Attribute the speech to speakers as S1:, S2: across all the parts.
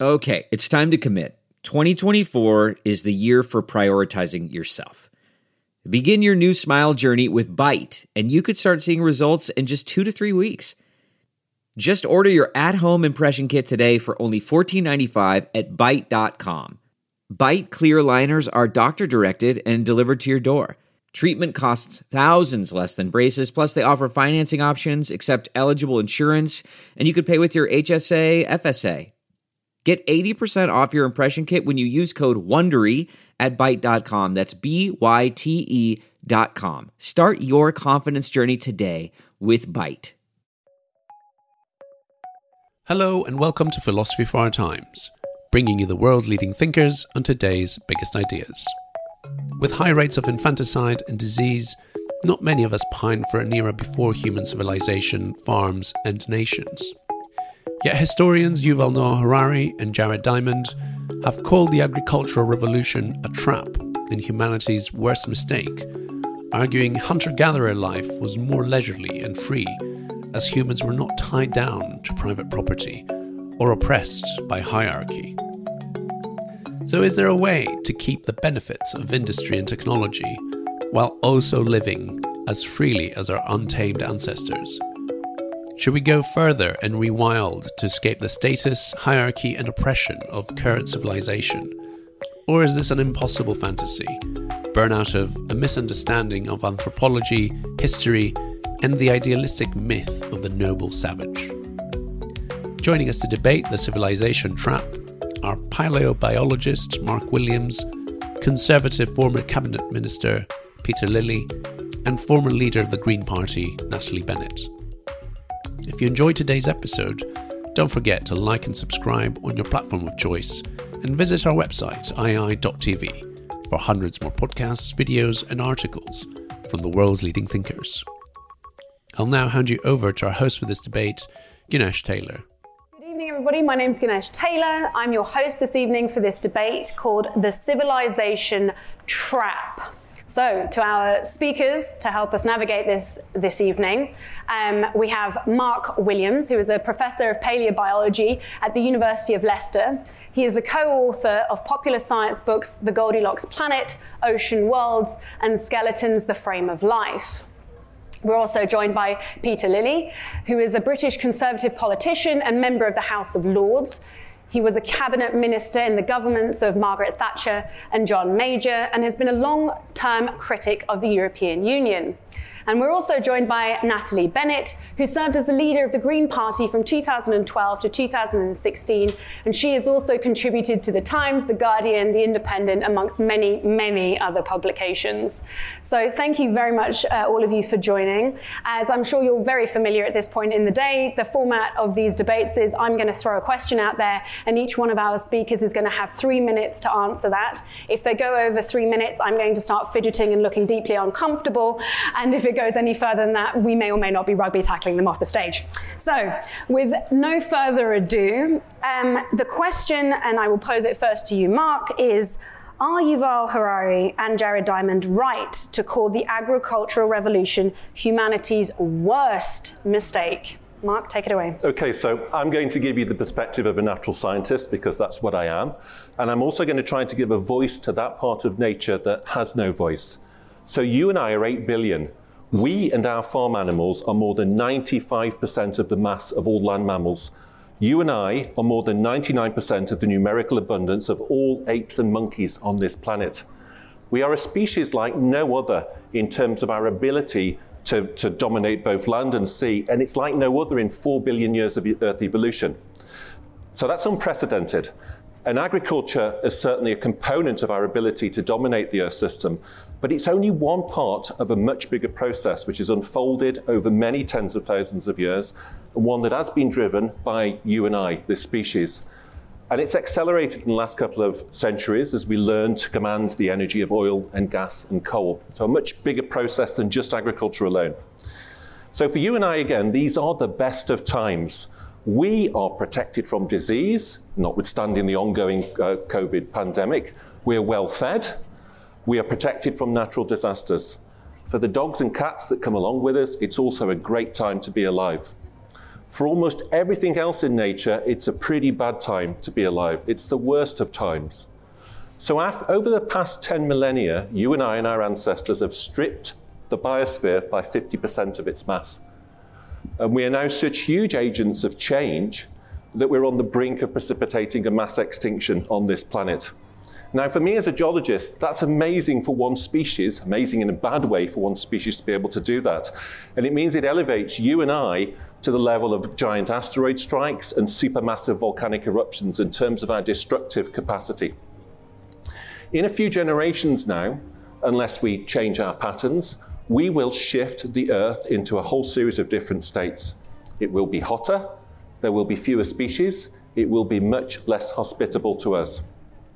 S1: Okay, it's time to commit. 2024 is the year for prioritizing yourself. Begin your new smile journey with Byte, and you could start seeing results in just 2 to 3 weeks. Just order your at-home impression kit today for only $14.95 at Byte.com. Byte clear aligners are doctor-directed and delivered to your door. Treatment costs thousands less than braces, plus they offer financing options, accept eligible insurance, and you could pay with your HSA, FSA. Get 80% off your impression kit when you use code WONDERY at Byte.com. That's BYTE.com. Start your confidence journey today with Byte.
S2: Hello and welcome to Philosophy for Our Times, bringing you the world's leading thinkers on today's biggest ideas. With high rates of infanticide and disease, not many of us pine for an era before human civilization, farms, and nations. Yet historians Yuval Noah Harari and Jared Diamond have called the agricultural revolution a trap and humanity's worst mistake, arguing hunter-gatherer life was more leisurely and free as humans were not tied down to private property or oppressed by hierarchy. So is there a way to keep the benefits of industry and technology while also living as freely as our untamed ancestors? Should we go further and rewild to escape the status, hierarchy, and oppression of current civilization? Or is this an impossible fantasy, born out of a misunderstanding of anthropology, history, and the idealistic myth of the noble savage? Joining us to debate the civilization trap are paleobiologist Mark Williams, conservative former cabinet minister Peter Lilly, and former leader of the Green Party Natalie Bennett. If you enjoyed today's episode, don't forget to like and subscribe on your platform of choice and visit our website, ii.tv, for hundreds more podcasts, videos, and articles from the world's leading thinkers. I'll now hand you over to our host for this debate, Ganesh Taylor.
S3: Good evening, everybody. My name's Ganesh Taylor. I'm your host this evening for this debate called The Civilization Trap. So, to our speakers to help us navigate this evening, we have Mark Williams, who is a professor of paleobiology at the University of Leicester. He is the co-author of popular science books The Goldilocks Planet, Ocean Worlds, and Skeletons, The Frame of Life. We're also joined by Peter Lilly, who is a British Conservative politician and member of the House of Lords. He was a cabinet minister in the governments of Margaret Thatcher and John Major and has been a long-term critic of the European Union. And we're also joined by Natalie Bennett, who served as the leader of the Green Party from 2012 to 2016, and she has also contributed to The Times, The Guardian, The Independent, amongst many, many other publications. So thank you very much, all of you, for joining. As I'm sure you're very familiar at this point in the day, the format of these debates is I'm going to throw a question out there, and each one of our speakers is going to have 3 minutes to answer that. If they go over 3 minutes, I'm going to start fidgeting and looking deeply uncomfortable, and if it goes any further than that, we may or may not be rugby tackling them off the stage. So, with no further ado, the question, and I will pose it first to you, Mark, is: are Yuval Harari and Jared Diamond right to call the agricultural revolution humanity's worst mistake? Mark, take it away.
S4: Okay, so I'm going to give you the perspective of a natural scientist because that's what I am. And I'm also going to try to give a voice to that part of nature that has no voice. So you and I are 8 billion. We and our farm animals are more than 95% of the mass of all land mammals. You and I are more than 99% of the numerical abundance of all apes and monkeys on this planet. We are a species like no other in terms of our ability to dominate both land and sea, and it's like no other in 4 billion years of Earth evolution. So that's unprecedented. And agriculture is certainly a component of our ability to dominate the Earth system, but it's only one part of a much bigger process which is unfolded over many tens of thousands of years, and one that has been driven by you and I, this species. And it's accelerated in the last couple of centuries as we learn to command the energy of oil and gas and coal. So a much bigger process than just agriculture alone. So for you and I, again, these are the best of times. We are protected from disease, notwithstanding the ongoing COVID pandemic. We're well fed. We are protected from natural disasters. For the dogs and cats that come along with us, it's also a great time to be alive. For almost everything else in nature, it's a pretty bad time to be alive. It's the worst of times. So over the past 10 millennia, you and I and our ancestors have stripped the biosphere by 50% of its mass. And we are now such huge agents of change that we're on the brink of precipitating a mass extinction on this planet. Now, for me as a geologist, that's amazing for one species, amazing in a bad way for one species to be able to do that. And it means it elevates you and I to the level of giant asteroid strikes and supermassive volcanic eruptions in terms of our destructive capacity. In a few generations now, unless we change our patterns, we will shift the Earth into a whole series of different states. It will be hotter, there will be fewer species, it will be much less hospitable to us.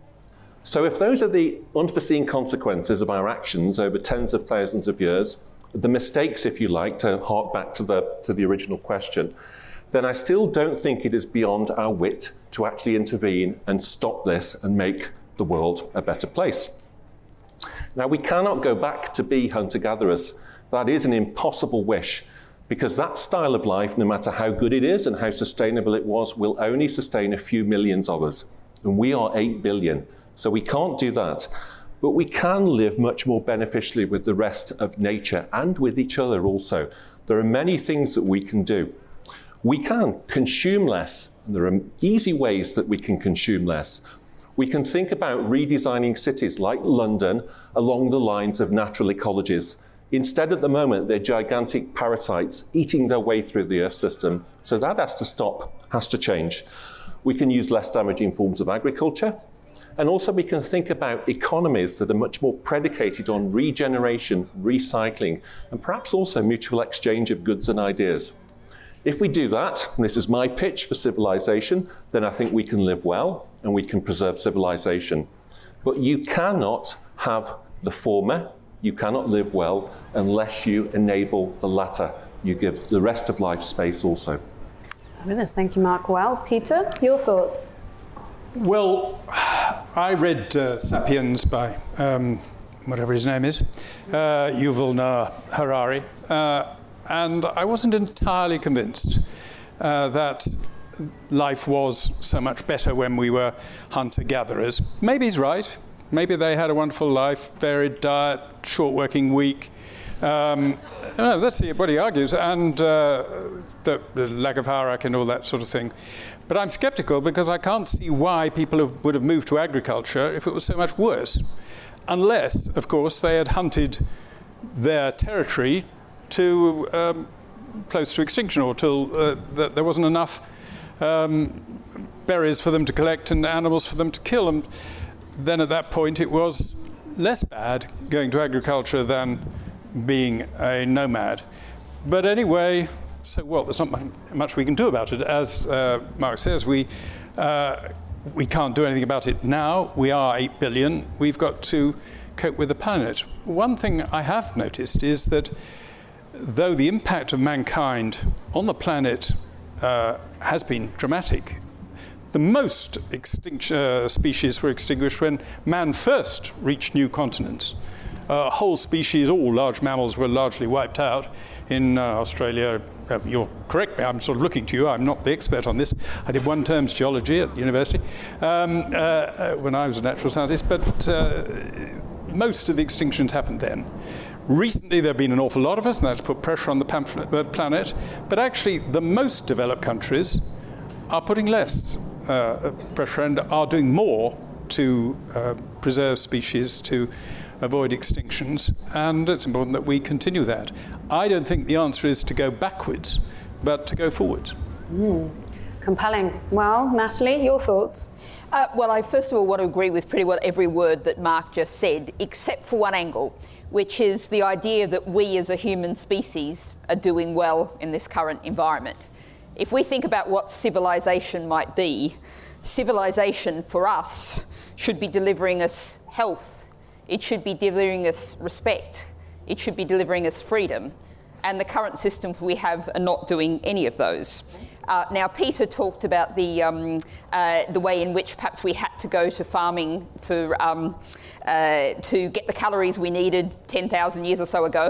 S4: So if those are the unforeseen consequences of our actions over tens of thousands of years, the mistakes, if you like, to hark back to the original question, then I still don't think it is beyond our wit to actually intervene and stop this and make the world a better place. Now, we cannot go back to be hunter-gatherers. That is an impossible wish, because that style of life, no matter how good it is and how sustainable it was, will only sustain a few millions of us. And we are 8 billion, so we can't do that. But we can live much more beneficially with the rest of nature and with each other also. There are many things that we can do. We can consume less, and there are easy ways that we can consume less. We can think about redesigning cities like London along the lines of natural ecologies. Instead, at the moment, they're gigantic parasites eating their way through the Earth system. So that has to stop, has to change. We can use less damaging forms of agriculture. And also we can think about economies that are much more predicated on regeneration, recycling, and perhaps also mutual exchange of goods and ideas. If we do that, and this is my pitch for civilization, then I think we can live well and we can preserve civilization. But you cannot have the former, you cannot live well unless you enable the latter. You give the rest of life space also.
S3: Fabulous. Thank you, Mark. Well, Peter, your thoughts?
S5: Well, I read Sapiens by whatever his name is, Yuval Noah Harari, and I wasn't entirely convinced that life was so much better when we were hunter-gatherers. Maybe he's right. Maybe they had a wonderful life, varied diet, short working week. That's what he argues, and the lack of hierarchy and all that sort of thing. But I'm sceptical because I can't see why people would have moved to agriculture if it was so much worse. Unless, of course, they had hunted their territory to close to extinction, or till there wasn't enough berries for them to collect and animals for them to kill. And then at that point it was less bad going to agriculture than being a nomad. But anyway, so what? There's not much we can do about it. As Mark says, we can't do anything about it now. We are 8 billion. We've got to cope with the planet. One thing I have noticed is that though the impact of mankind on the planet has been dramatic, the most species were extinguished when man first reached new continents. Whole species, all large mammals, were largely wiped out in Australia. You'll correct me, I'm sort of looking to you, I'm not the expert on this. I did one term's geology at university when I was a natural scientist, but most of the extinctions happened then. Recently there have been an awful lot of us, and that's put pressure on the planet, but actually the most developed countries are putting less pressure and are doing more to preserve species, to avoid extinctions, and it's important that we continue that. I don't think the answer is to go backwards, but to go forwards.
S3: Compelling. Well, Natalie, your thoughts?
S6: Well, I first of all want to agree with pretty well every word that Mark just said, except for one angle, which is the idea that we as a human species are doing well in this current environment. If we think about what civilization might be, civilization for us should be delivering us health, it should be delivering us respect, it should be delivering us freedom, and the current systems we have are not doing any of those. Now, Peter talked about the way in which perhaps we had to go to farming for to get the calories we needed 10,000 years or so ago.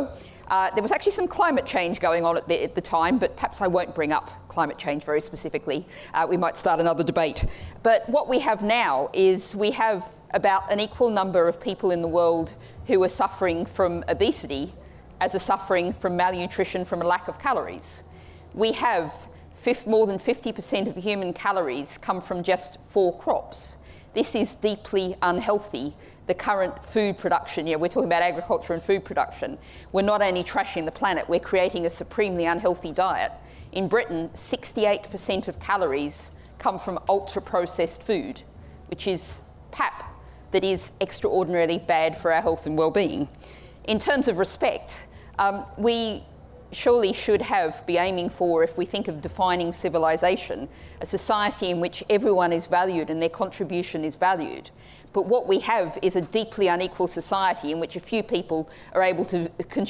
S6: There was actually some climate change going on at the time, but perhaps I won't bring up climate change very specifically. We might start another debate. But what we have now is we have about an equal number of people in the world who are suffering from obesity as are suffering from malnutrition from a lack of calories. We have more than 50% of human calories come from just 4 crops. This is deeply unhealthy. The current food production, we're talking about agriculture and food production. We're not only trashing the planet, we're creating a supremely unhealthy diet. In Britain, 68% of calories come from ultra-processed food, which is pap, that is extraordinarily bad for our health and well-being. In terms of respect, we surely should be aiming for, if we think of defining civilization, a society in which everyone is valued and their contribution is valued. But what we have is a deeply unequal society in which a few people are able to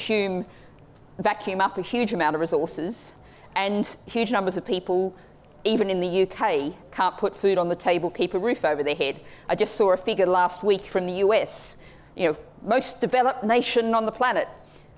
S6: vacuum up a huge amount of resources, and huge numbers of people, even in the UK, can't put food on the table, keep a roof over their head. I just saw a figure last week from the US, most developed nation on the planet.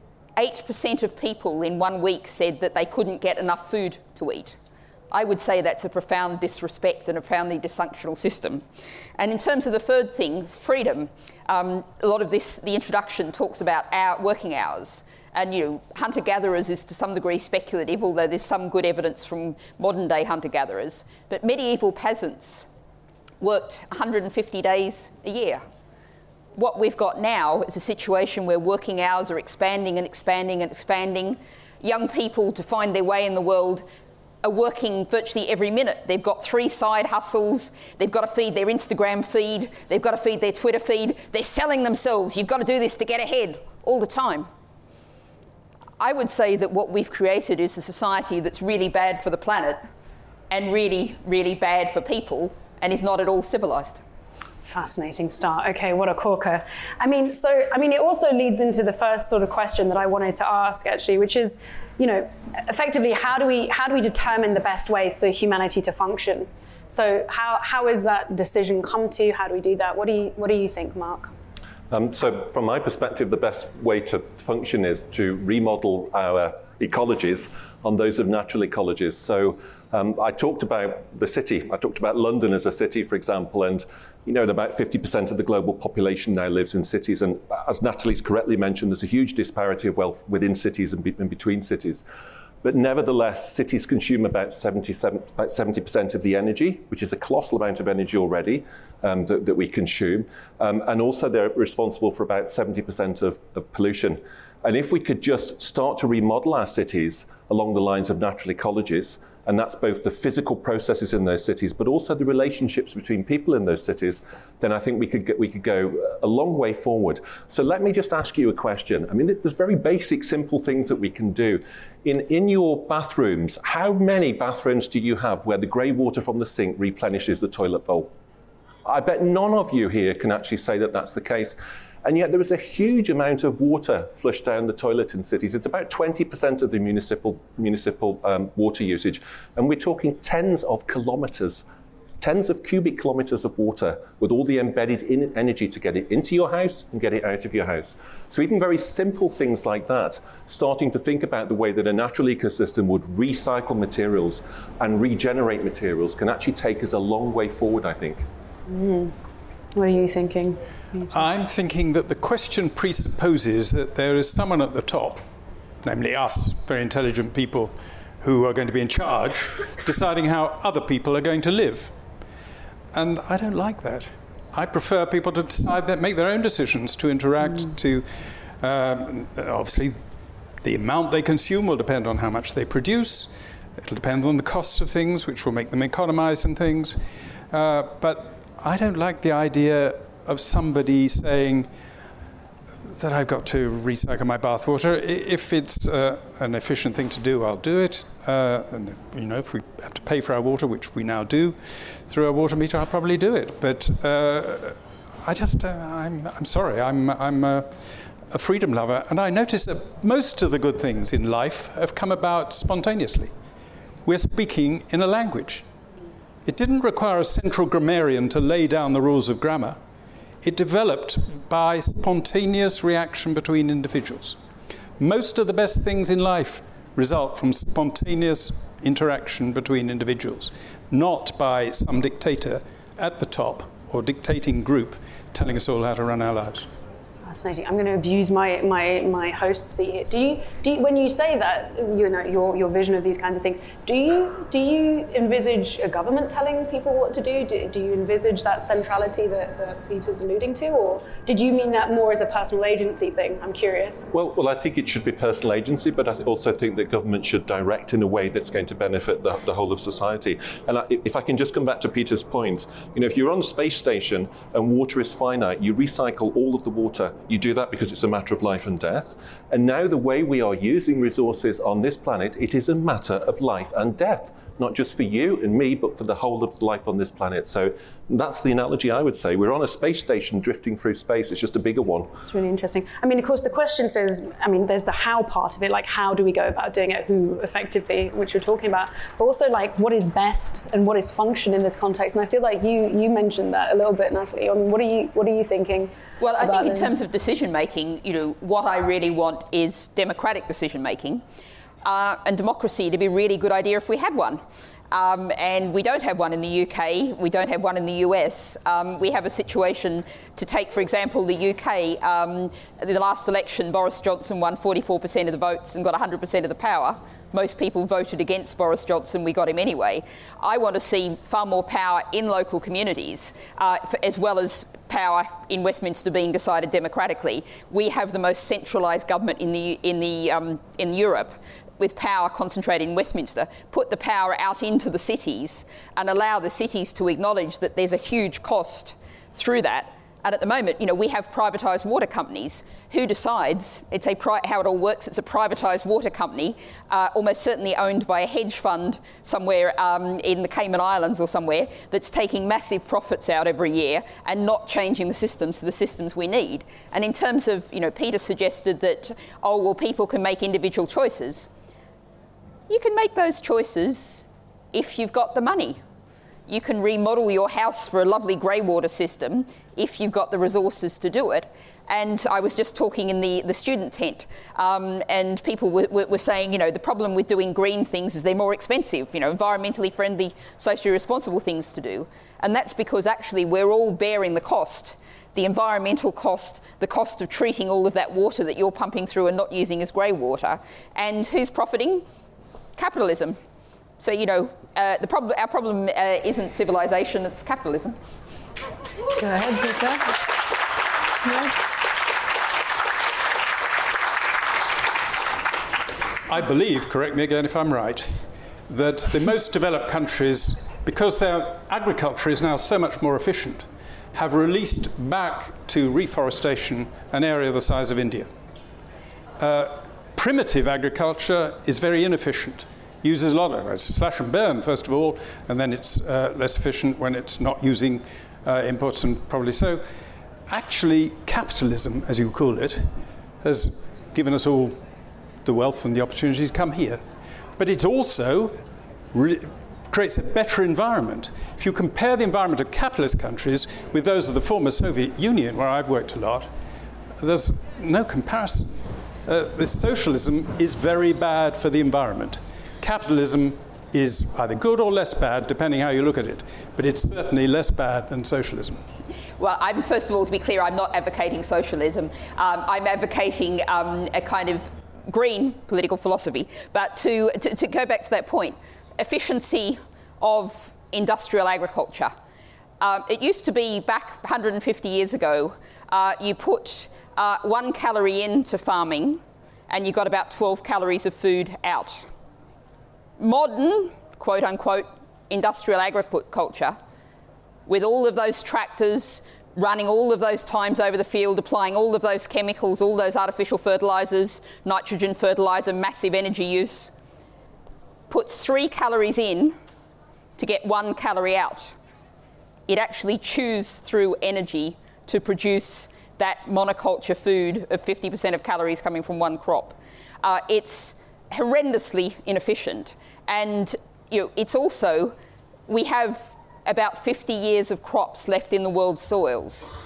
S6: 8% of people in 1 week said that they couldn't get enough food to eat. I would say that's a profound disrespect and a profoundly dysfunctional system. And in terms of the third thing, freedom, a lot of this, the introduction talks about our working hours. And hunter-gatherers is to some degree speculative, although there's some good evidence from modern-day hunter-gatherers. But medieval peasants worked 150 days a year. What we've got now is a situation where working hours are expanding and expanding and expanding. Young people, to find their way in the world, are working virtually every minute. They've got 3 side hustles. They've got to feed their Instagram feed. They've got to feed their Twitter feed. They're selling themselves. You've got to do this to get ahead all the time. I would say that what we've created is a society that's really bad for the planet and really, really bad for people and is not at all civilized.
S3: Fascinating start. Okay, what a corker. It also leads into the first sort of question that I wanted to ask, actually, which is, effectively, how do we determine the best way for humanity to function? So how is that decision come to? How do we do that? What do you think, Mark?
S4: So from my perspective, the best way to function is to remodel our ecologies on those of natural ecologies. So I talked about the city. I talked about London as a city, for example, and about 50% of the global population now lives in cities. And as Natalie's correctly mentioned, there's a huge disparity of wealth within cities and between cities. But nevertheless, cities consume about 70% of the energy, which is a colossal amount of energy already that we consume. And also they're responsible for about 70% of pollution. And if we could just start to remodel our cities along the lines of natural ecologies, and that's both the physical processes in those cities, but also the relationships between people in those cities, then I think we could go a long way forward. So let me just ask you a question. There's very basic, simple things that we can do. In your bathrooms, how many bathrooms do you have where the grey water from the sink replenishes the toilet bowl? I bet none of you here can actually say that that's the case. And yet there is a huge amount of water flushed down the toilet in cities. It's about 20% of the municipal water usage. And we're talking tens of cubic kilometres of water with all the embedded energy to get it into your house and get it out of your house. So even very simple things like that, starting to think about the way that a natural ecosystem would recycle materials and regenerate materials, can actually take us a long way forward, I think.
S3: What are you thinking?
S5: I'm thinking that the question presupposes that there is someone at the top, namely us, very intelligent people, who are going to be in charge, deciding how other people are going to live. And I don't like that. I prefer people to decide that, make their own decisions, to interact, to obviously the amount they consume will depend on how much they produce. It'll depend on the cost of things, which will make them economize in things. But I don't like the idea of somebody saying that I've got to recycle my bathwater. If it's an efficient thing to do, I'll do it. And if we have to pay for our water, which we now do through our water meter, I'll probably do it. But I'm sorry, I'm a freedom lover, and I notice that most of the good things in life have come about spontaneously. We're speaking in a language. It didn't require a central grammarian to lay down the rules of grammar. It developed by spontaneous reaction between individuals. Most of the best things in life result from spontaneous interaction between individuals, not by some dictator at the top or dictating group telling us all how to run our lives.
S3: Fascinating. I'm going to abuse my host seat here. Do you when you say that, you know, your vision of these kinds of things, do you envisage a government telling people what to do? Do you envisage that centrality that Peter's alluding to, or did you mean that more as a personal agency thing? I'm curious.
S4: Well, I think it should be personal agency, but I also think that government should direct in a way that's going to benefit the whole of society. And if I can just come back to Peter's point, you know, if you're on a space station and water is finite, you recycle all of the water. You do that because it's a matter of life and death. And now the way we are using resources on this planet, it is a matter of life and death, not just for you and me, but for the whole of life on this planet. So that's the analogy I would say. We're on a space station drifting through space. It's just a bigger one.
S3: It's really interesting. I mean, of course, the question says, I mean, there's the how part of it, like how do we go about doing it, who effectively, which you're talking about, but also like what is best and what is function in this context. And I feel like you mentioned that a little bit, Natalie. I mean, what are you thinking?
S6: Well, I think in terms of decision making, you know, what I really want is democratic decision making. And democracy to be a really good idea if we had one. And we don't have one in the UK, we don't have one in the US. We have a situation, to take, for example, the UK. The last election, Boris Johnson won 44% of the votes and got 100% of the power. Most people voted against Boris Johnson, we got him anyway. I want to see far more power in local communities, as well as power in Westminster being decided democratically. We have the most centralised government in Europe, with power concentrated in Westminster. Put the power out into the cities and allow the cities to acknowledge that there's a huge cost through that. And at the moment, you know, we have privatised water companies. Who decides? How it all works. It's a privatised water company, almost certainly owned by a hedge fund somewhere in the Cayman Islands or somewhere, that's taking massive profits out every year and not changing the systems to the systems we need. And in terms of, you know, Peter suggested that, oh, well, people can make individual choices. You can make those choices if you've got the money. You can remodel your house for a lovely grey water system if you've got the resources to do it. And I was just talking in the student tent, and people were saying, you know, the problem with doing green things is they're more expensive, you know, environmentally friendly, socially responsible things to do. And that's because actually we're all bearing the cost. The environmental cost, the cost of treating all of that water that you're pumping through and not using as grey water. And who's profiting? Capitalism. So, you know, our problem isn't civilization, it's capitalism.
S3: Go ahead, Peter. Yeah.
S5: I believe, correct me again if I'm right, that the most developed countries, because their agriculture is now so much more efficient, have released back to reforestation an area the size of India. Primitive agriculture is very inefficient. Uses a lot of slash and burn, first of all, and then it's less efficient when it's not using inputs, and probably so. Actually, capitalism, as you call it, has given us all the wealth and the opportunity to come here. But it also creates a better environment. If you compare the environment of capitalist countries with those of the former Soviet Union, where I've worked a lot, there's no comparison. This socialism is very bad for the environment. Capitalism is either good or less bad, depending how you look at it. But it's certainly less bad than socialism.
S6: Well, first of all, to be clear, I'm not advocating socialism. I'm advocating a kind of green political philosophy. But to go back to that point, efficiency of industrial agriculture. It used to be, back 150 years ago, you put 1 calorie into farming and you got about 12 calories of food out. Modern, quote unquote, industrial agriculture, with all of those tractors running all of those times over the field, applying all of those chemicals, all those artificial fertilisers, nitrogen fertiliser, massive energy use, puts 3 calories in to get 1 calorie out. It actually chews through energy to produce that monoculture food of 50% of calories coming from one crop. It's horrendously inefficient, and you know, it's also, we have about 50 years of crops left in the world's soils.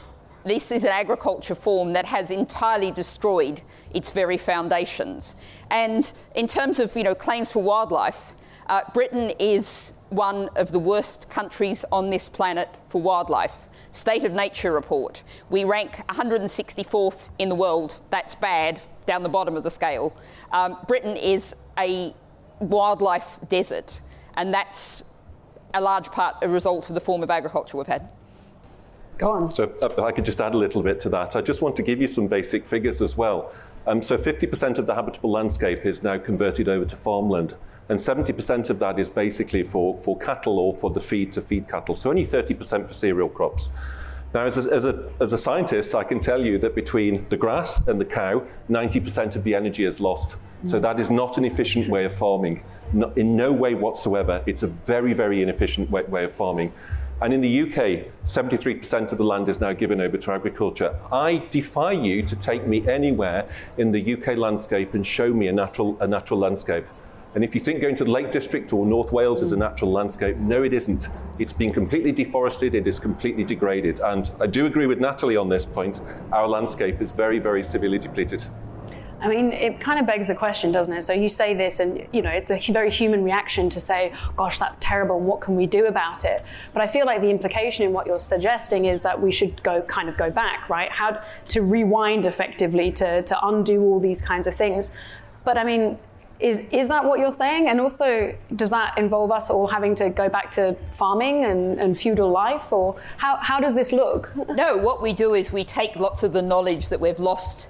S6: this is an agriculture form that has entirely destroyed its very foundations. And in terms of, claims for wildlife, Britain is one of the worst countries on this planet for wildlife. State of Nature report. We rank 164th in the world. That's bad, down the bottom of the scale. Britain is a wildlife desert, and that's a large part a result of the form of agriculture we've had.
S3: Go on.
S4: So if I could just add a little bit to that. I just want to give you some basic figures as well. So 50% of the habitable landscape is now converted over to farmland, and 70% of that is basically for cattle or for the feed to feed cattle. So only 30% for cereal crops. Now, as a scientist, I can tell you that between the grass and the cow, 90% of the energy is lost. So that is not an efficient way of farming, in no way whatsoever. It's a very, very inefficient way of farming. And in the UK, 73% of the land is now given over to agriculture. I defy you to take me anywhere in the UK landscape and show me a natural landscape. And if you think going to the Lake District or North Wales is a natural landscape, no, it isn't. It's been completely deforested, it is completely degraded. And I do agree with Natalie on this point. Our landscape is very, very severely depleted.
S3: I mean, it kind of begs the question, doesn't it? So you say this and, it's a very human reaction to say, gosh, that's terrible, and what can we do about it? But I feel like the implication in what you're suggesting is that we should go back, right? How to rewind effectively, to undo all these kinds of things. But I mean, is that what you're saying? And also, does that involve us all having to go back to farming and feudal life? Or how does this look?
S6: No, what we do is we take lots of the knowledge that we've lost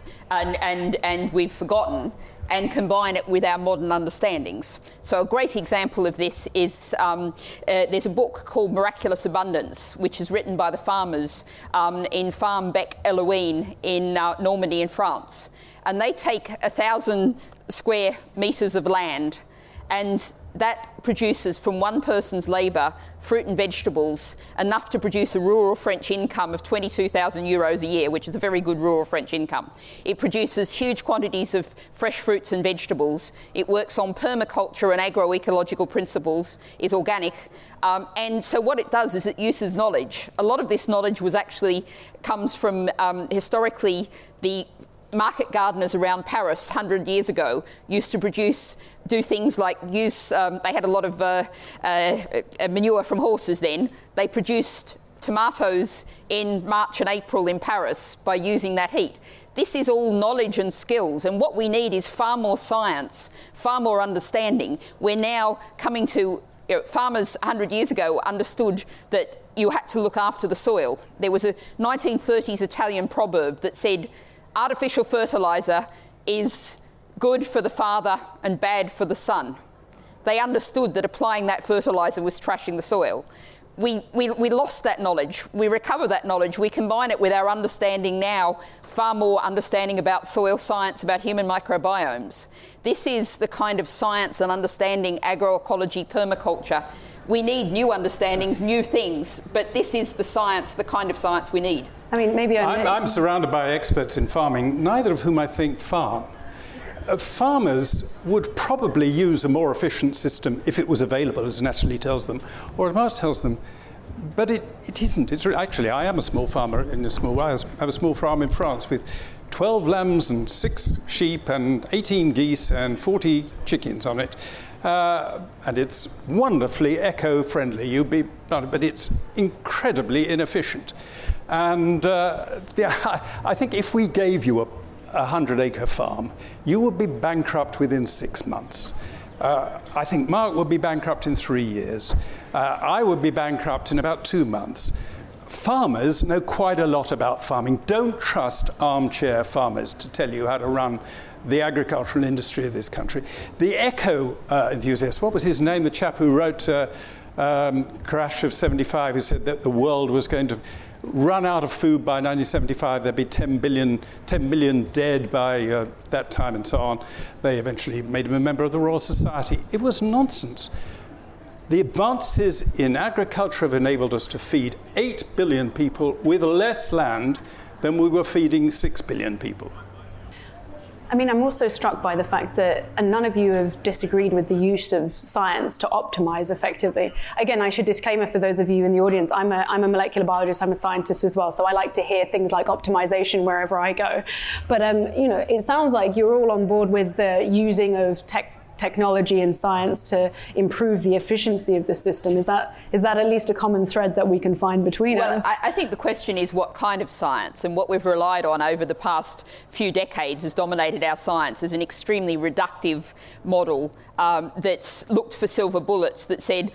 S6: and we've forgotten and combine it with our modern understandings. So a great example of this is there's a book called Miraculous Abundance, which is written by the farmers in Farm Bec Elouine in Normandy in France. And they take 1,000 square metres of land, and that produces from one person's labour, fruit and vegetables, enough to produce a rural French income of 22,000 euros a year, which is a very good rural French income. It produces huge quantities of fresh fruits and vegetables. It works on permaculture and agroecological principles, is organic. And so what it does is it uses knowledge. A lot of this knowledge comes from historically the market gardeners around Paris 100 years ago used to do things like they had a lot of manure from horses then. They produced tomatoes in March and April in Paris by using that heat. This is all knowledge and skills, and what we need is far more science, far more understanding. We're now coming to farmers 100 years ago understood that you had to look after the soil. There was a 1930s Italian proverb that said, artificial fertiliser is good for the father and bad for the son. They understood that applying that fertiliser was trashing the soil. We lost that knowledge. We recover that knowledge. We combine it with our understanding now, far more understanding about soil science, about human microbiomes. This is the kind of science and understanding, agroecology, permaculture. We need new understandings, new things, but this is the science, the kind of science we need.
S3: I mean, maybe
S5: I'm surrounded by experts in farming, neither of whom I think farm. Farmers would probably use a more efficient system if it was available, as Natalie tells them, or as Mark tells them, but it isn't. Actually, I am a small farmer I have a small farm in France with 12 lambs and 6 sheep and 18 geese and 40 chickens on it. And it's wonderfully eco-friendly, but it's incredibly inefficient. And I think if we gave you a 100-acre farm, you would be bankrupt within 6 months. I think Mark would be bankrupt in 3 years. I would be bankrupt in about 2 months. Farmers know quite a lot about farming. Don't trust armchair farmers to tell you how to run the agricultural industry of this country. The eco enthusiast, what was his name? The chap who wrote Crash of 75, who said that the world was going to run out of food by 1975. There'd be 10 million dead by that time and so on. They eventually made him a member of the Royal Society. It was nonsense. The advances in agriculture have enabled us to feed 8 billion people with less land than we were feeding 6 billion people.
S3: I mean, I'm also struck by the fact that, and none of you have disagreed with the use of science to optimize effectively. Again, I should disclaimer for those of you in the audience, I'm a molecular biologist, I'm a scientist as well, so I like to hear things like optimization wherever I go. But, it sounds like you're all on board with the using of technology and science to improve the efficiency of the system. Is that at least a common thread that we can find between us?
S6: I think the question is what kind of science, and what we've relied on over the past few decades has dominated our science is an extremely reductive model that's looked for silver bullets, that said,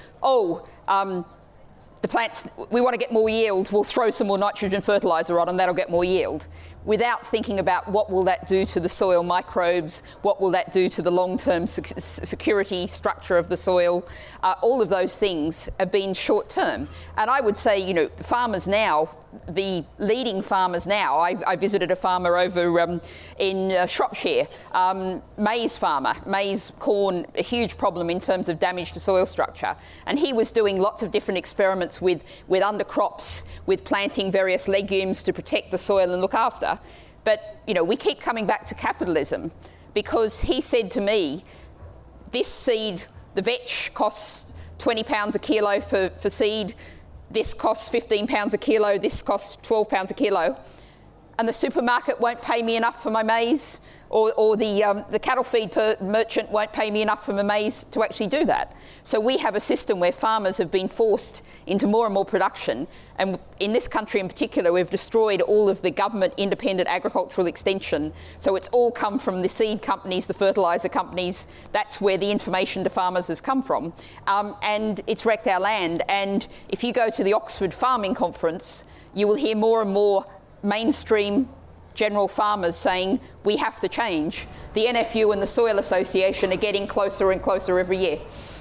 S6: the plants, we want to get more yield, we'll throw some more nitrogen fertiliser on and that'll get more yield, without thinking about what will that do to the soil microbes, what will that do to the long-term security structure of the soil. All of those things have been short-term. And I would say, farmers now, the leading farmers now, I visited a farmer over in Shropshire, maize farmer, maize, corn, a huge problem in terms of damage to soil structure. And he was doing lots of different experiments with undercrops, with planting various legumes to protect the soil and look after. But, we keep coming back to capitalism, because he said to me, this seed, the vetch costs £20 a kilo for seed, this costs £15 a kilo, this costs £12 a kilo, and the supermarket won't pay me enough for my maize, or the cattle feed merchant won't pay me enough for my maize to actually do that. So we have a system where farmers have been forced into more and more production, and in this country in particular, we've destroyed all of the government independent agricultural extension. So it's all come from the seed companies, the fertiliser companies. That's where the information to farmers has come from, and it's wrecked our land. And if you go to the Oxford Farming Conference, you will hear more and more mainstream general farmers saying we have to change. The NFU and the Soil Association are getting closer and closer every year.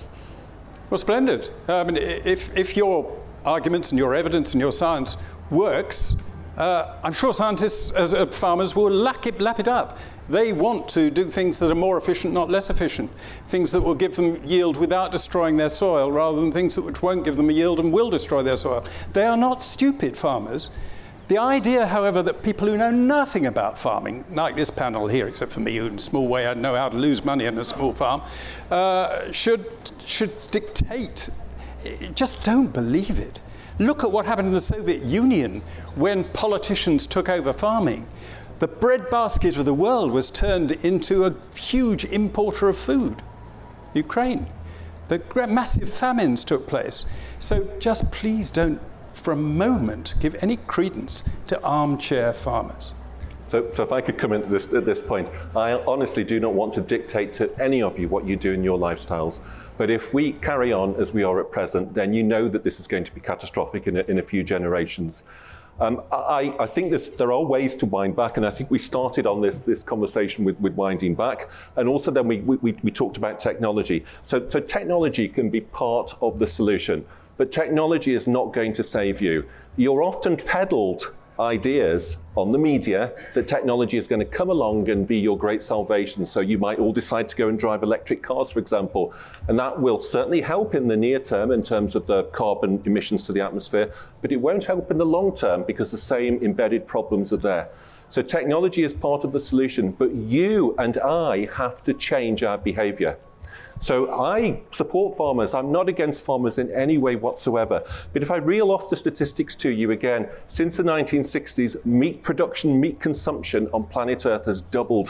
S5: Well, splendid. I mean, if your arguments and your evidence and your science works, I'm sure scientists as farmers will lap it up. They want to do things that are more efficient, not less efficient. Things that will give them yield without destroying their soil, rather than things which won't give them a yield and will destroy their soil. They are not stupid farmers. The idea, however, that people who know nothing about farming, like this panel here, except for me, who in a small way I know how to lose money in a small farm, should dictate, just don't believe it. Look at what happened in the Soviet Union when politicians took over farming. The breadbasket of the world was turned into a huge importer of food. Ukraine. The massive famines took place. So just please don't, for a moment, give any credence to armchair farmers.
S4: So if I could come in at this point, I honestly do not want to dictate to any of you what you do in your lifestyles. But if we carry on as we are at present, then you know that this is going to be catastrophic in a few generations. I think there are ways to wind back, and I think we started on this conversation with winding back, and also then we talked about technology. So technology can be part of the solution. But technology is not going to save you. You're often peddled ideas on the media that technology is going to come along and be your great salvation. So you might all decide to go and drive electric cars, for example. And that will certainly help in the near term in terms of the carbon emissions to the atmosphere, but it won't help in the long term because the same embedded problems are there. So technology is part of the solution, but you and I have to change our behavior. So I support farmers. I'm not against farmers in any way whatsoever. But if I reel off the statistics to you again, since the 1960s, meat production, meat consumption on planet Earth has doubled.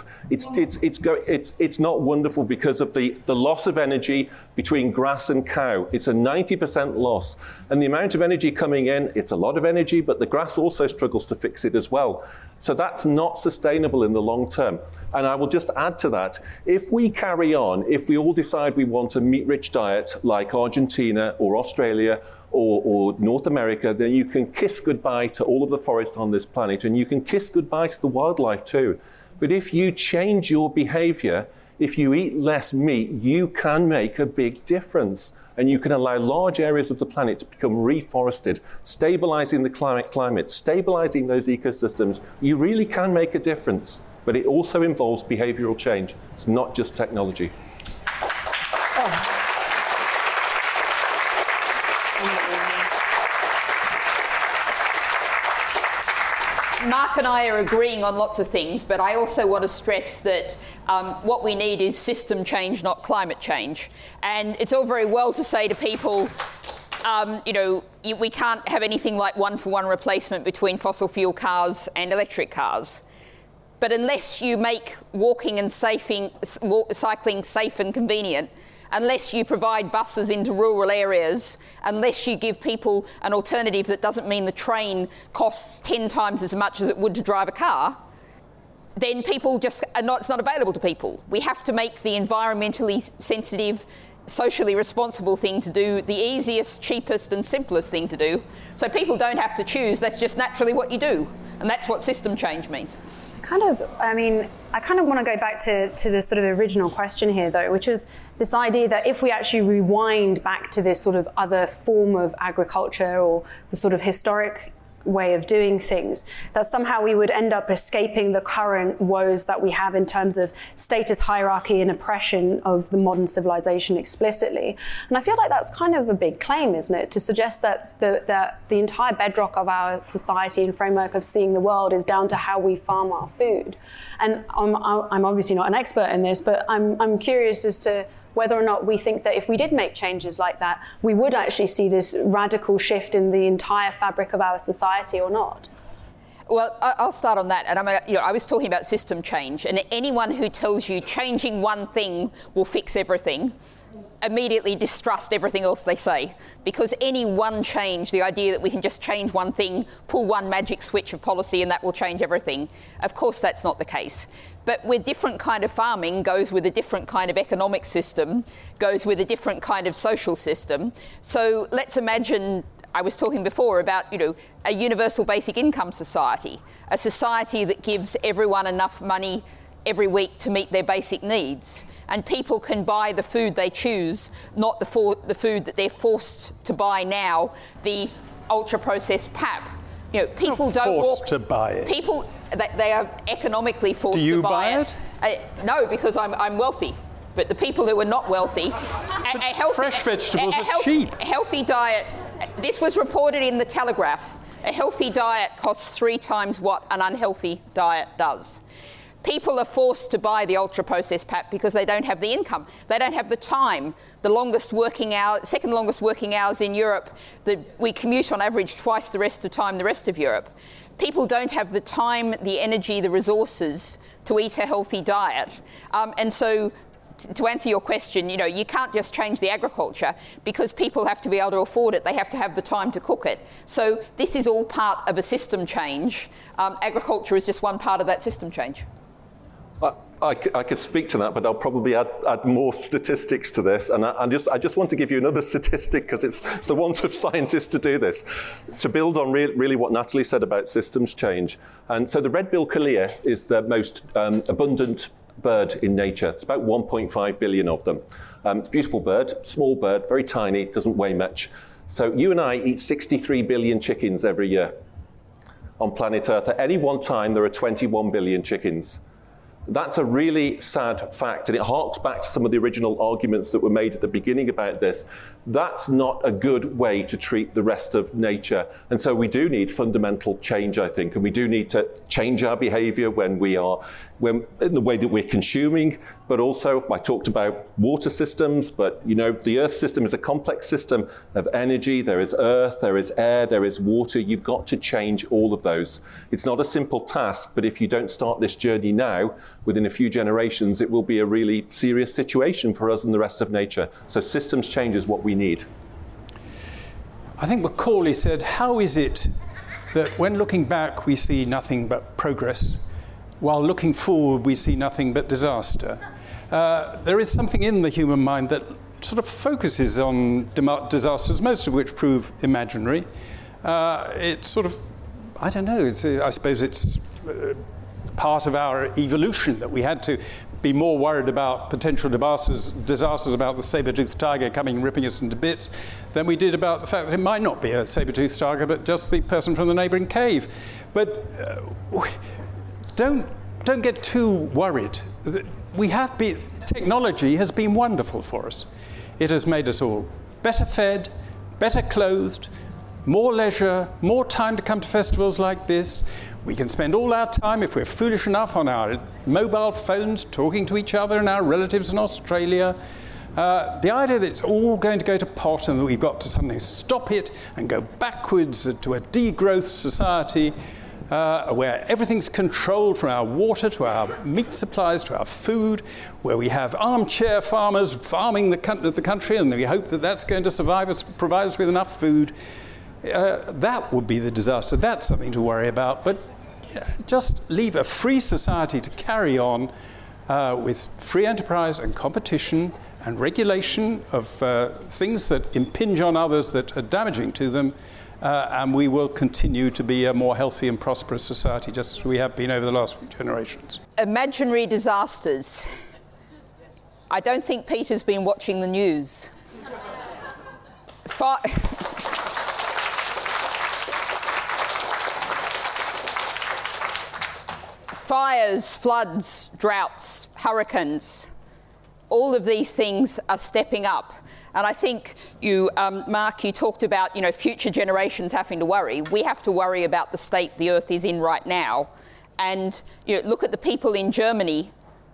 S4: It's not wonderful because of the loss of energy between grass and cow. It's a 90% loss. And the amount of energy coming in, it's a lot of energy, but the grass also struggles to fix it as well. So that's not sustainable in the long term. And I will just add to that, if we carry on, if we all decide we want a meat-rich diet like Argentina or Australia or North America, then you can kiss goodbye to all of the forests on this planet, and you can kiss goodbye to the wildlife too. But if you change your behavior, if you eat less meat, you can make a big difference. And you can allow large areas of the planet to become reforested, stabilizing the climate, stabilizing those ecosystems. You really can make a difference, but it also involves behavioral change. It's not just technology.
S6: Mark and I are agreeing on lots of things, but I also want to stress that what we need is system change, not climate change. And it's all very well to say to people, we can't have anything like one-for-one replacement between fossil fuel cars and electric cars. But unless you make walking and cycling safe and convenient, unless you provide buses into rural areas, unless you give people an alternative that doesn't mean the train costs 10 times as much as it would to drive a car, then people just it's not available to people. We have to make the environmentally sensitive, socially responsible thing to do the easiest, cheapest and simplest thing to do. So people don't have to choose, that's just naturally what you do. And that's what system change means.
S3: I kind of want to go back to the sort of original question here, though, which was this idea that if we actually rewind back to this sort of other form of agriculture or the sort of historic way of doing things, that somehow we would end up escaping the current woes that we have in terms of status hierarchy and oppression of the modern civilization explicitly. And I feel like that's kind of a big claim, isn't it, to suggest that the entire bedrock of our society and framework of seeing the world is down to how we farm our food. And I'm obviously not an expert in this, but I'm curious as to whether or not we think that if we did make changes like that, we would actually see this radical shift in the entire fabric of our society or not.
S6: Well, I'll start on that. And I was talking about system change, and anyone who tells you changing one thing will fix everything, immediately distrust everything else they say. Because any one change, the idea that we can just change one thing, pull one magic switch of policy and that will change everything, of course that's not the case. But with different kind of farming goes with a different kind of economic system, goes with a different kind of social system. So let's imagine, I was talking before about, a universal basic income society, a society that gives everyone enough money every week to meet their basic needs. And people can buy the food they choose, not the food that they're forced to buy now, the ultra-processed pap. People don't
S5: forced to buy it.
S6: People, they are economically forced to buy it.
S5: Do you buy it?
S6: No, because I'm wealthy. But the people who are not wealthy,
S5: fresh vegetables are cheap.
S6: A healthy diet. This was reported in the Telegraph. A healthy diet costs 3 times what an unhealthy diet does. People are forced to buy the ultra-processed pap because they don't have the income. They don't have the time. The second longest working hours in Europe, we commute on average twice the rest of Europe. People don't have the time, the energy, the resources to eat a healthy diet. And so to answer your question, you can't just change the agriculture because people have to be able to afford it. They have to have the time to cook it. So this is all part of a system change. Agriculture is just one part of that system change.
S4: I could speak to that, but I'll probably add more statistics to this. And I just want to give you another statistic because it's the want of scientists to do this, to build on really what Natalie said about systems change. And so the red-billed curlew is the most abundant bird in nature. It's about 1.5 billion of them. It's a beautiful bird, small bird, very tiny, doesn't weigh much. So you and I eat 63 billion chickens every year on planet Earth. At any one time, there are 21 billion chickens. That's a really sad fact, and it harks back to some of the original arguments that were made at the beginning about this. That's not a good way to treat the rest of nature. And so we do need fundamental change, I think, and we do need to change our behaviour in the way that we're consuming, but also I talked about water systems, but the Earth system is a complex system of energy. There is earth, there is air, there is water. You've got to change all of those. It's not a simple task, but if you don't start this journey now, within a few generations, it will be a really serious situation for us and the rest of nature. So systems change is what we need.
S5: I think Macaulay said, how is it that when looking back we see nothing but progress, while looking forward we see nothing but disaster? There is something in the human mind that sort of focuses on disasters, most of which prove imaginary. It's sort of, I don't know, I suppose it's part of our evolution that we had to be more worried about potential disasters about the saber-toothed tiger coming and ripping us into bits than we did about the fact that it might not be a saber-toothed tiger but just the person from the neighbouring cave. But don't get too worried. Technology has been wonderful for us. It has made us all better fed, better clothed, more leisure, more time to come to festivals like this. We can spend all our time, if we're foolish enough, on our mobile phones, talking to each other and our relatives in Australia. The idea that it's all going to go to pot and that we've got to suddenly stop it and go backwards to a degrowth society where everything's controlled, from our water to our meat supplies to our food, where we have armchair farmers farming the country and we hope that that's going to survive us, provide us with enough food. That would be the disaster. That's something to worry about. But just leave a free society to carry on with free enterprise and competition and regulation of things that impinge on others that are damaging to them, and we will continue to be a more healthy and prosperous society, just as we have been over the last few generations.
S6: Imaginary disasters. I don't think Peter's been watching the news. Fires, floods, droughts, hurricanes, all of these things are stepping up. And I think you, Mark, you talked about, future generations having to worry. We have to worry about the state the earth is in right now. And look at the people in Germany,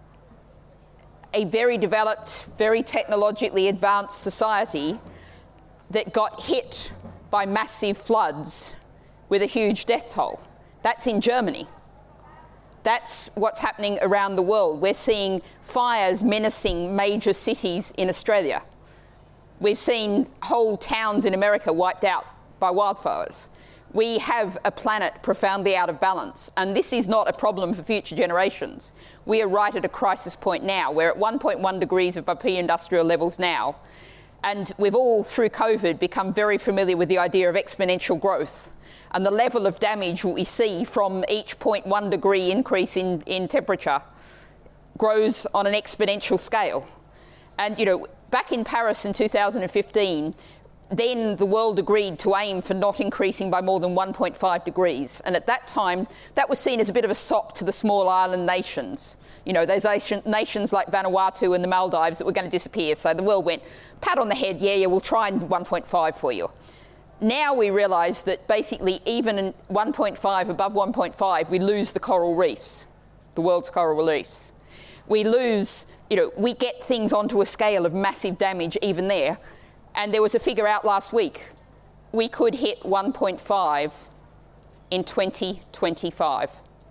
S6: a very developed, very technologically advanced society that got hit by massive floods with a huge death toll. That's in Germany. That's what's happening around the world. We're seeing fires menacing major cities in Australia. We've seen whole towns in America wiped out by wildfires. We have a planet profoundly out of balance, and this is not a problem for future generations. We are right at a crisis point now. We're at 1.1 degrees above pre-industrial levels now, and we've all, through COVID, become very familiar with the idea of exponential growth. And the level of damage we see from each 0.1 degree increase in temperature grows on an exponential scale. And, back in Paris in 2015, then the world agreed to aim for not increasing by more than 1.5 degrees. And at that time, that was seen as a bit of a sop to the small island nations. Those nations like Vanuatu and the Maldives that were going to disappear. So the world went, pat on the head, yeah, we'll try and 1.5 for you. Now we realise that basically even in 1.5, above 1.5, we lose the coral reefs, the world's coral reefs. We lose, we get things onto a scale of massive damage even there. And there was a figure out last week. We could hit 1.5 in 2025.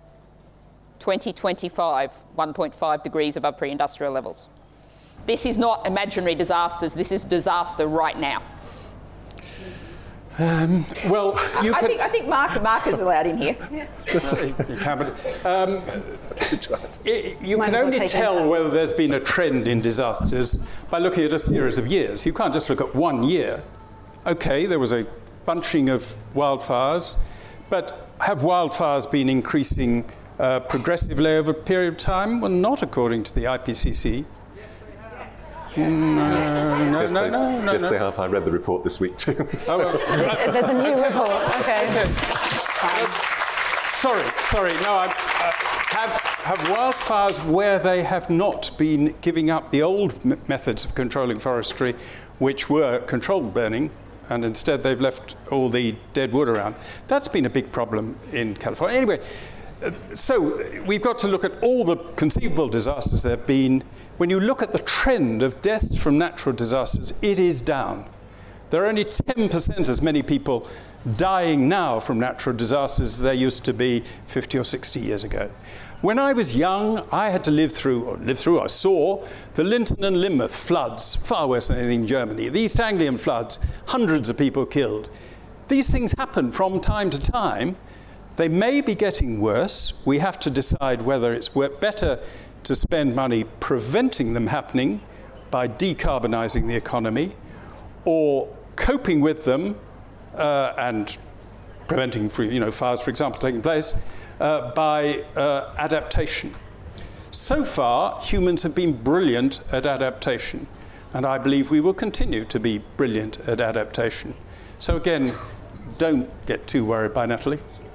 S6: 2025, 1.5 degrees above pre-industrial levels. This is not imaginary disasters. This is disaster right now.
S5: I
S6: think Mark is allowed in here.
S5: You can only tell whether there's been a trend in disasters by looking at a series of years. You can't just look at 1 year. Okay, there was a bunching of wildfires, but have wildfires been increasing progressively over a period of time? Well, not according to the IPCC. No.
S4: Yes, they have. I read the report this week too.
S3: There's a new report. Okay.
S5: Sorry. No, have wildfires where they have not been giving up the old methods of controlling forestry, which were controlled burning, and instead they've left all the dead wood around. That's been a big problem in California. Anyway, so we've got to look at all the conceivable disasters there have been. When you look at the trend of deaths from natural disasters, it is down. There are only 10% as many people dying now from natural disasters as there used to be 50 or 60 years ago. When I was young, I had to I saw the Linton and Lynmouth floods, far worse than anything in Germany. The East Anglian floods, hundreds of people killed. These things happen from time to time. They may be getting worse. We have to decide whether it's better to spend money preventing them happening by decarbonising the economy, or coping with them and preventing fires, for example, taking place by adaptation. So far, humans have been brilliant at adaptation, and I believe we will continue to be brilliant at adaptation. So again, don't get too worried by Natalie.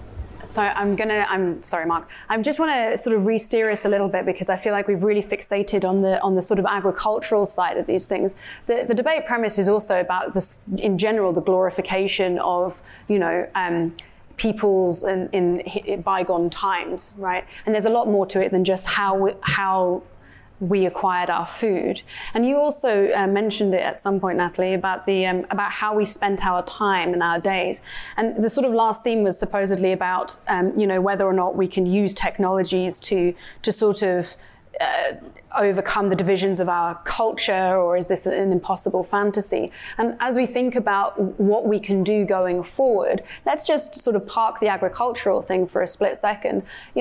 S3: So I'm sorry, Mark. I just want to sort of re-steer us a little bit, because I feel like we've really fixated on the sort of agricultural side of these things. The debate premise is also about this, in general, the glorification of, peoples in bygone times, right? And there's a lot more to it than just how we acquired our food. And you also mentioned it at some point, Natalie, about about how we spent our time and our days. And the sort of last theme was supposedly about whether or not we can use technologies to sort of overcome the divisions of our culture, or is this an impossible fantasy? And as we think about what we can do going forward, let's just sort of park the agricultural thing for a split second.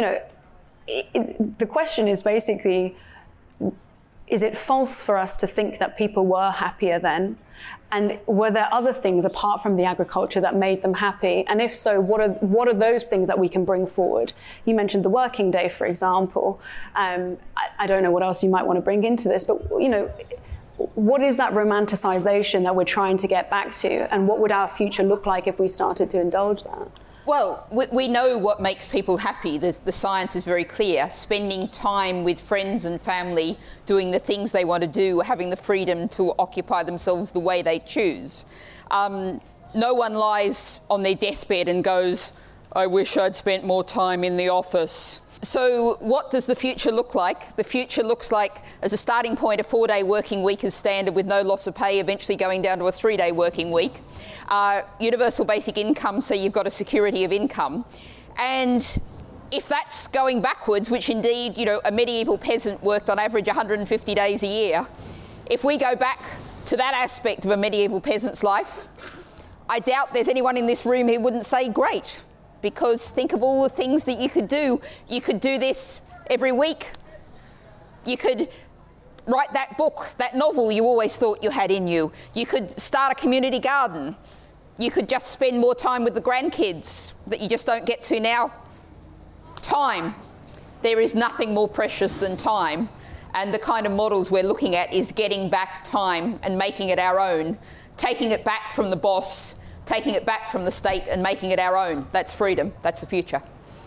S3: The question is basically, is it false for us to think that people were happier then? And were there other things apart from the agriculture that made them happy? And if so, what are those things that we can bring forward? You mentioned the working day, for example. I don't know what else you might want to bring into this, but what is that romanticization that we're trying to get back to? And what would our future look like if we started to indulge that?
S6: Well, we know what makes people happy. The science is very clear. Spending time with friends and family, doing the things they want to do, having the freedom to occupy themselves the way they choose. No one lies on their deathbed and goes, I wish I'd spent more time in the office. So what does the future look like? The future looks like, as a starting point, a 4-day working week as standard with no loss of pay, eventually going down to a 3-day working week. Universal basic income, so you've got a security of income. And if that's going backwards, which indeed, a medieval peasant worked on average 150 days a year, if we go back to that aspect of a medieval peasant's life, I doubt there's anyone in this room who wouldn't say great. Because think of all the things that you could do. You could do this every week. You could write that book, that novel you always thought you had in you. You could start a community garden. You could just spend more time with the grandkids that you just don't get to now. Time. There is nothing more precious than time. And the kind of models we're looking at is getting back time and making it our own, taking it back from the boss, taking it back from the state and making it our own. That's freedom. That's the future.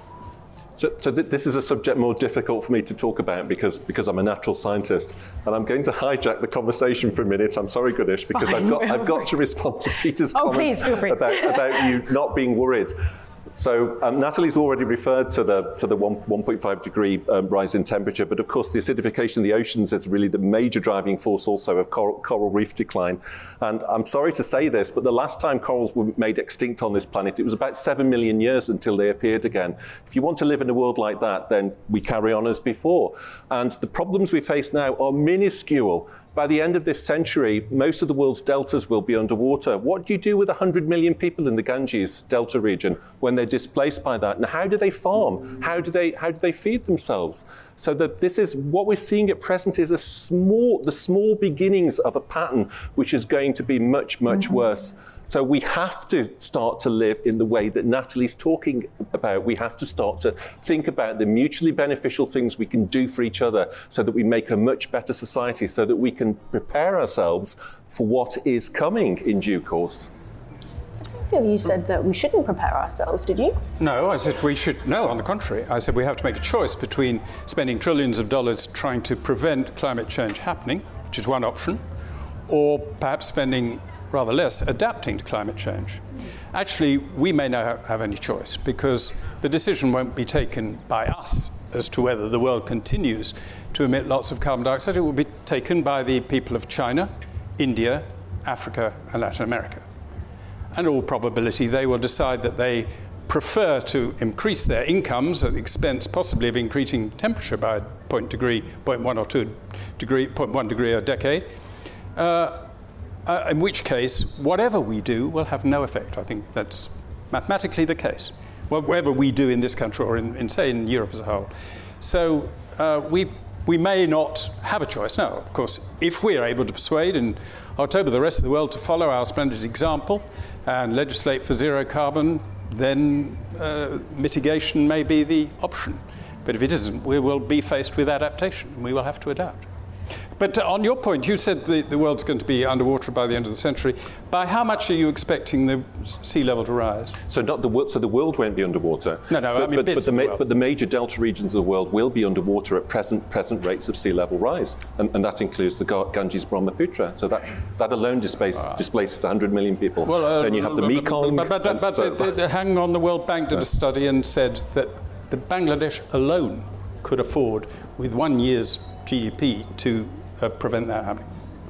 S4: So this is a subject more difficult for me to talk about because I'm a natural scientist, and I'm going to hijack the conversation for a minute. I'm sorry, Ganesh, because I've got to respond to Peter's comments about you not being worried. So Natalie's already referred to the 1.5 degree rise in temperature, but of course the acidification of the oceans is really the major driving force also of coral reef decline. And I'm sorry to say this, but the last time corals were made extinct on this planet, it was about 7 million years until they appeared again. If you want to live in a world like that, then we carry on as before. And the problems we face now are minuscule. By the end of this century, most of the world's deltas will be underwater. What do you do with 100 million people in the Ganges Delta region when they're displaced by that? And how do they farm? How do they feed themselves? So that this is what we're seeing at present is the small beginnings of a pattern which is going to be much, much worse. So we have to start to live in the way that Natalie's talking about. We have to start to think about the mutually beneficial things we can do for each other so that we make a much better society, so that we can prepare ourselves for what is coming in due course.
S3: I feel you said that we shouldn't prepare ourselves, did you?
S5: No, I said we should. No, on the contrary. I said we have to make a choice between spending trillions of dollars trying to prevent climate change happening, which is one option, or perhaps spending rather less adapting to climate change. Actually, we may not have any choice, because the decision won't be taken by us as to whether the world continues to emit lots of carbon dioxide. It will be taken by the people of China, India, Africa, and Latin America. And in all probability, they will decide that they prefer to increase their incomes at the expense possibly of increasing temperature by 0.1 degree a decade. In which case, whatever we do will have no effect. I think that's mathematically the case, whatever we do in this country or in Europe as a whole. So we may not have a choice. Now, of course, if we are able to persuade in October the rest of the world to follow our splendid example and legislate for zero carbon, then mitigation may be the option. But if it isn't, we will be faced with adaptation, and we will have to adapt. But on your point, you said the world's going to be underwater by the end of the century. By how much are you expecting the sea level to rise?
S4: So the world won't be underwater.
S5: No,
S4: but the major delta regions of the world will be underwater at present rates of sea level rise, and that includes the Ganges, Brahmaputra. So that alone displaces 100 million people.
S5: Well,
S4: then you have the Mekong.
S5: But hang on, the World Bank did a study and said that the Bangladesh alone could afford, with 1 year's GDP, to prevent that happening.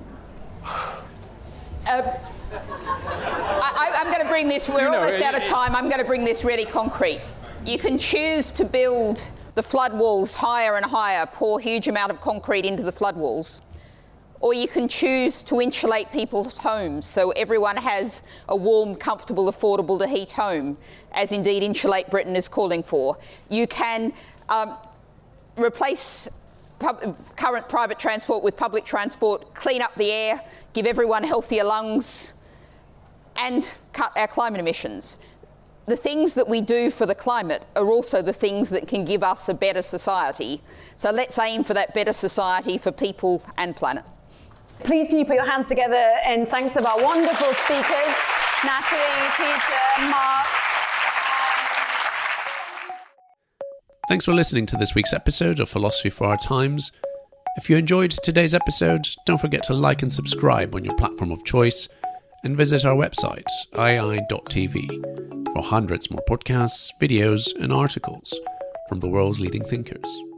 S6: I'm going to bring this, we're almost out of time, I'm going to bring this really concrete. You can choose to build the flood walls higher and higher, pour a huge amount of concrete into the flood walls, or you can choose to insulate people's homes so everyone has a warm, comfortable, affordable to heat home, as indeed Insulate Britain is calling for. You can replace current private transport with public transport, clean up the air, give everyone healthier lungs, and cut our climate emissions. The things that we do for the climate are also the things that can give us a better society. So let's aim for that better society for people and planet.
S3: Please can you put your hands together in thanks of our wonderful speakers, Natalie, Peter, Mark.
S2: Thanks for listening to this week's episode of Philosophy for Our Times. If you enjoyed today's episode, don't forget to like and subscribe on your platform of choice, and visit our website, ii.tv, for hundreds more podcasts, videos, and articles from the world's leading thinkers.